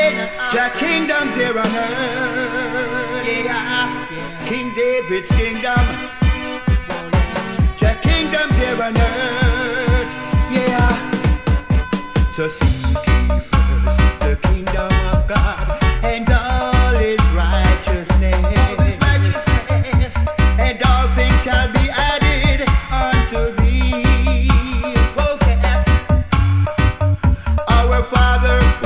Your kingdom's here on earth. Yeah. King David's kingdom. Your kingdom's here on earth. Yeah. So seek ye first the kingdom of God and all His righteousness, and all things shall be added unto thee. Oh yes, our Father